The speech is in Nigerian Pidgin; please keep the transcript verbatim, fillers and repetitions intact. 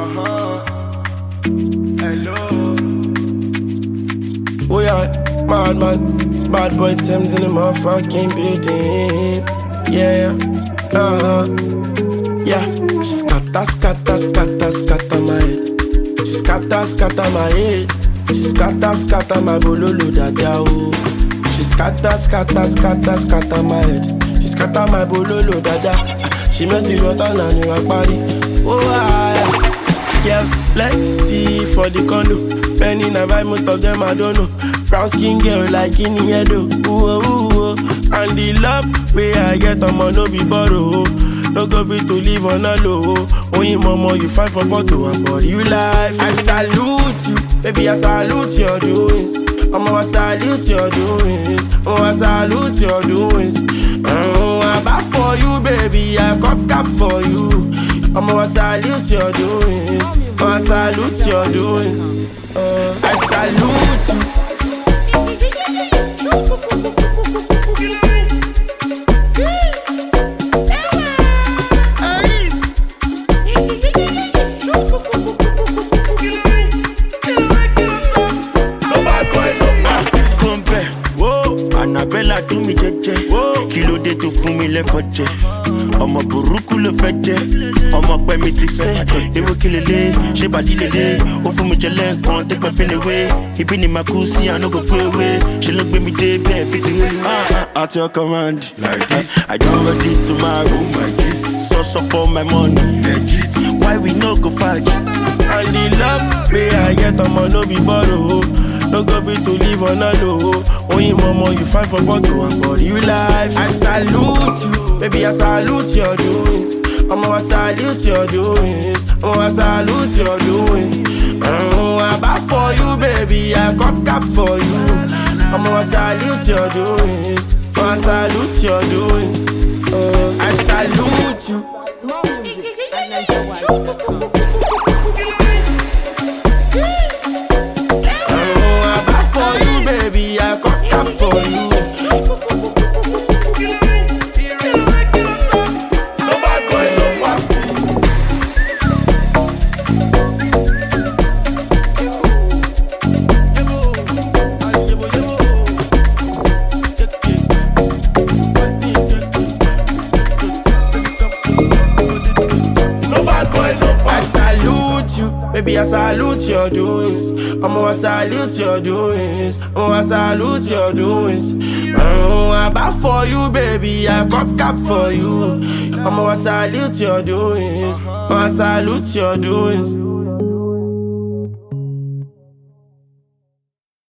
Uh-huh. Hello. Oh yeah, mad man, bad boy Thames in the motherfucking building. Yeah, uh-huh. Yeah, she scatter, scatter, scatter, scatter my head. She scatter, scatter my head. She scatter, scatter my bololo dada oh. She scatter, scatter, scatter, scatter my head. She scatter my bololo dada. She met the water and you are party. Oh ah, girls plenty for the condo. Penny na vibe, most of them I don't know. Brown skin girl like in the head oh. Ooh, ooh, ooh. And the love where I get on my no be borrow. No go be to live on a low. Only mama you fight for photo and for you life. I salute you, baby I salute your doings. I'ma salute your doings. I'ma salute your doings. Oh, I'm back for you, baby. I got cap for you. I'ma salute your doings. I'ma salute your doings. Uh, I salute you. Annabella do mi jẹ́jẹ́, kí ló dé tó fún mi lẹ́fọ̀ jẹ? Ọmọ burúkú ló fẹ́ jẹ, ọmọ pẹ́ mi ti sẹ́. Ewo kí lele, ṣé bàdí lele? Ó fún mi jẹ lẹ́ẹ̀kan, take my pain away. Ibi ni màá kú sí, I no go go away. Ṣé ló gbé mi dé bẹ́ẹ̀ bí ti rí? At your command, like this. I don't ready tomorrow, my kiss. So so for my money, legit. Why we no go fight? And the love where I get on no be borrow. No go be to live on a low. Only mama you fight for photo and for you life. I salute you, baby I salute your doings. I'ma salute your doings. I'ma salute your doings. Oh, I'm back for you, baby. I got cap for you. I'ma salute your doings. I'ma salute your doings. Oh, I salute you. More music at niger wide dot com. For you. Baby, I salute your doings. I'ma salute your doings. I'ma salute your doings. Oh, I'm back for you, baby. I got cap for you. I'ma salute your doings. I'ma salute your doings.